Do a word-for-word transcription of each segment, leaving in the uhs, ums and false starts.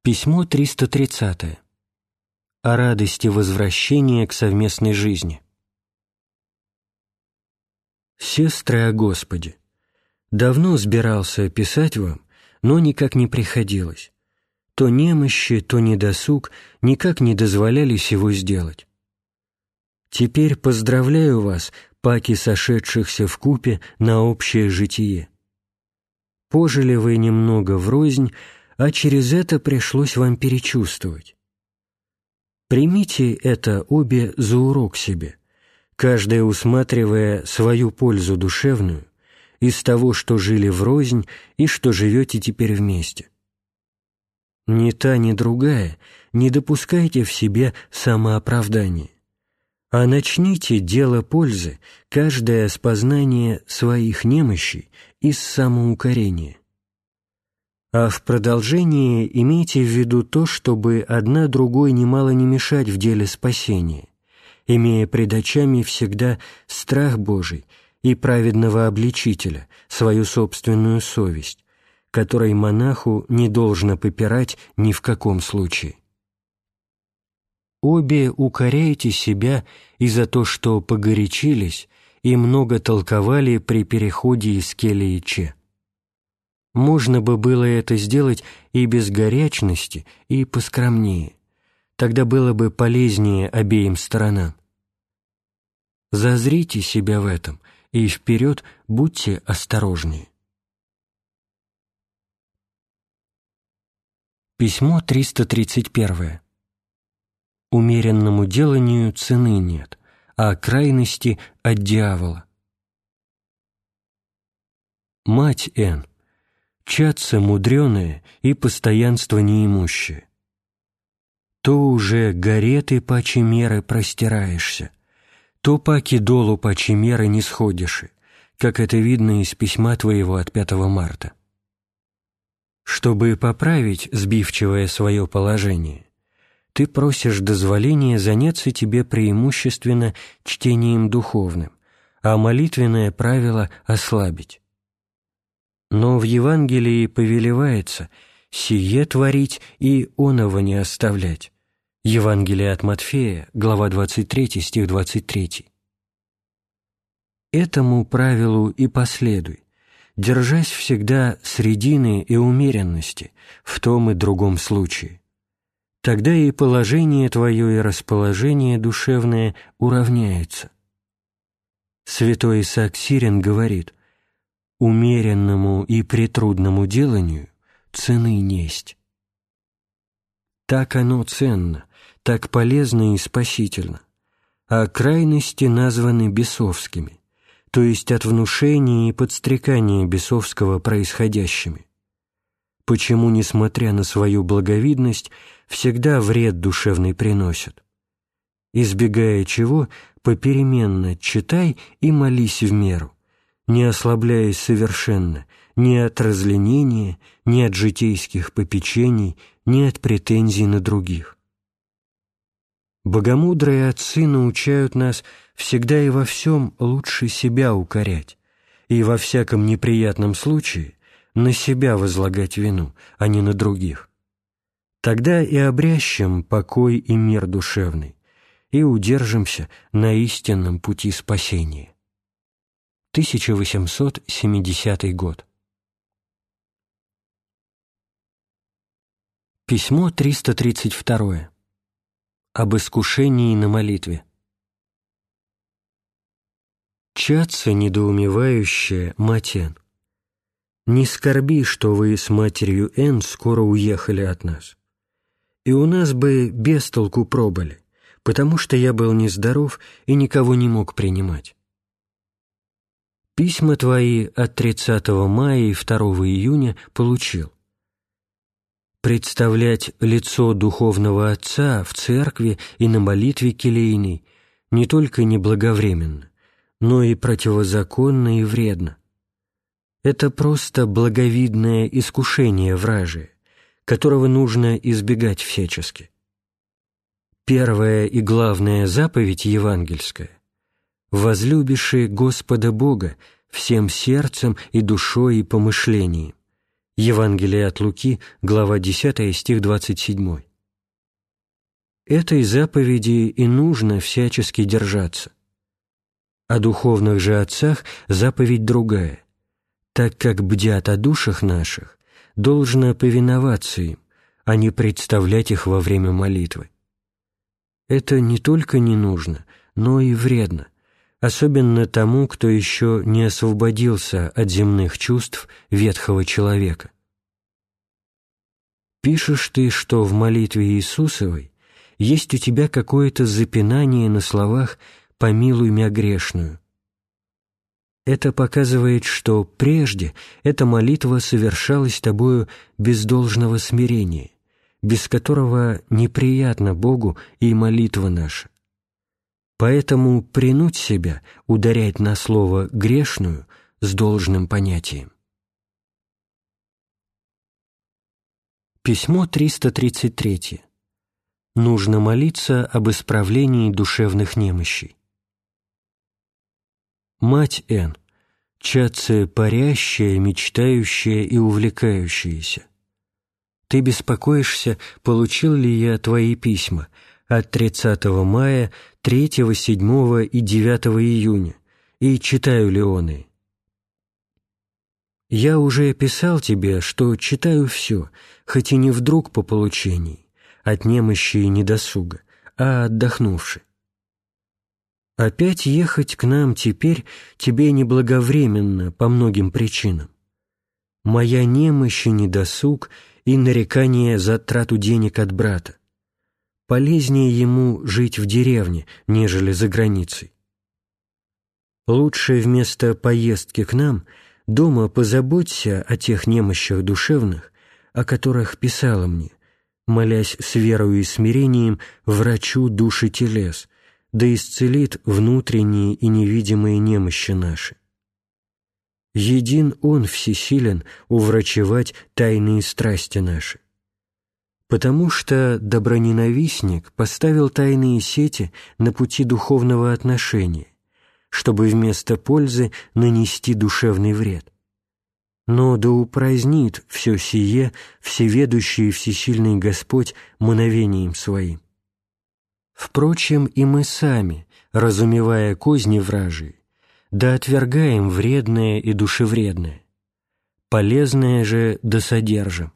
Письмо триста тридцатое. О радости возвращения к совместной жизни. Сестры о Господе, давно сбирался писать вам, но никак не приходилось. То немощи, то недосуг никак не дозволяли сего сделать. Теперь поздравляю вас, паки сошедшихся вкупе на общее житие. Пожили вы немного врознь, а через это пришлось вам перечувствовать. Примите это обе за урок себе, каждая усматривая свою пользу душевную из того, что жили врознь и что живете теперь вместе. Ни та, ни другая не допускайте в себе самооправдания, а начните дело пользы, каждое с познания своих немощей и с самоукорения. А в продолжение имейте в виду то, чтобы одна другой немало не мешать в деле спасения, имея пред очами всегда страх Божий и праведного обличителя, свою собственную совесть, которой монаху не должно попирать ни в каком случае. Обе укоряйте себя и за то, что погорячились и много толковали при переходе из келии Че. Можно бы было это сделать и без горячности, и поскромнее. Тогда было бы полезнее обеим сторонам. Зазрите себя в этом, и вперед будьте осторожнее. Письмо триста тридцать первое. Умеренному деланию цены нет, а крайности от дьявола. Мать Н. Чадце мудреное и постоянство неимущее. То уже горе ты паче меры простираешься, то паки долу паче меры не сходишь, как это видно из письма твоего от пятого марта. Чтобы поправить сбивчивое свое положение, ты просишь дозволения заняться тебе преимущественно чтением духовным, а молитвенное правило ослабить. Но в Евангелии повелевается «сие творить и оного не оставлять». Евангелие от Матфея, глава двадцать третья, стих двадцать третий. Этому правилу и последуй, держась всегда средины и умеренности в том и другом случае. Тогда и положение твое и расположение душевное уравняется. Святой Исаак Сирин говорит: «Умеренному и претрудному деланию цены несть». Так оно ценно, так полезно и спасительно, а крайности названы бесовскими, то есть от внушения и подстрекания бесовского происходящими. Почему, несмотря на свою благовидность, всегда вред душевный приносят? Избегая чего, попеременно читай и молись в меру, не ослабляясь совершенно ни от разленения, ни от житейских попечений, ни от претензий на других. Богомудрые отцы научают нас всегда и во всем лучше себя укорять, и во всяком неприятном случае на себя возлагать вину, а не на других. Тогда и обрящем покой и мир душевный, и удержимся на истинном пути спасения. тысяча восемьсот семидесятый год. Письмо триста тридцать второе. Об искушении на молитве. Чадце недоумевающая, мать Н. Не скорби, что вы с матерью Н скоро уехали от нас. И у нас бы без толку пробыли, потому что я был нездоров и никого не мог принимать. Письма твои от тридцатого мая и второго июня получил. Представлять лицо духовного отца в церкви и на молитве келейной не только неблаговременно, но и противозаконно и вредно. Это просто благовидное искушение вражие, которого нужно избегать всячески. Первая и главная заповедь евангельская — «Возлюбиши Господа Бога всем сердцем и душой и помышлением», Евангелие от Луки, глава десятая, стих двадцать семь. Этой заповеди и нужно всячески держаться. О духовных же отцах заповедь другая. Так как бдят о душах наших, должно повиноваться им, а не представлять их во время молитвы. Это не только не нужно, но и вредно, особенно тому, кто еще не освободился от земных чувств ветхого человека. Пишешь ты, что в молитве Иисусовой есть у тебя какое-то запинание на словах «помилуй мя грешную». Это показывает, что прежде эта молитва совершалась тобою без должного смирения, без которого неприятна Богу и молитва наша. Поэтому принудь себя ударять на слово «грешную» с должным понятием. Письмо триста тридцать три. Нужно молиться об исправлении душевных немощей. Мать Н, чадце парящая, мечтающая и увлекающаяся. Ты беспокоишься, получил ли я твои письма от тридцатого мая, третьего, седьмого и девятого июня, и читаю ли оные. Я уже писал тебе, что читаю все, хоть и не вдруг по получении, от немощи и недосуга, а отдохнувши. Опять ехать к нам теперь тебе неблаговременно по многим причинам. Моя немощь и недосуг и нарекание за трату денег от брата. Полезнее ему жить в деревне, нежели за границей. Лучше вместо поездки к нам дома позаботься о тех немощах душевных, о которых писала мне, молясь с верою и смирением врачу души телес, да исцелит внутренние и невидимые немощи наши. Един Он всесилен уврачевать тайные страсти наши. Потому что доброненавистник поставил тайные сети на пути духовного отношения, чтобы вместо пользы нанести душевный вред. Но да упразднит все сие всеведущий и всесильный Господь мановением Своим. Впрочем, и мы сами, разумевая козни вражии, да отвергаем вредное и душевредное, полезное же да содержим.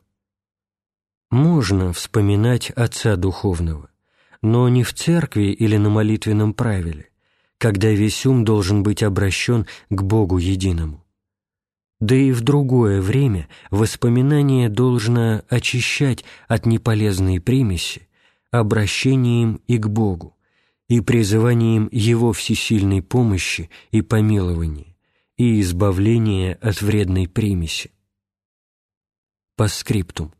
Можно вспоминать Отца Духовного, но не в церкви или на молитвенном правиле, когда весь ум должен быть обращен к Богу единому. Да и в другое время воспоминание должно очищать от неполезной примеси обращением и к Богу, и призыванием Его всесильной помощи и помилования, и избавления от вредной примеси. Постскриптум.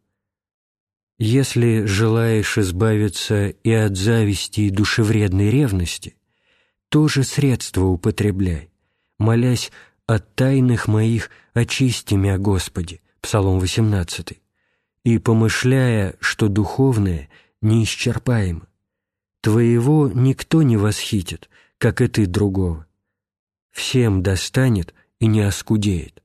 Если желаешь избавиться и от зависти и душевредной ревности, то же средство употребляй, молясь «от тайных моих очисти мя, Господи» Псалом восемнадцатый, и помышляя, что духовное неисчерпаемо. Твоего никто не восхитит, как и ты другого. Всем достанет и не оскудеет.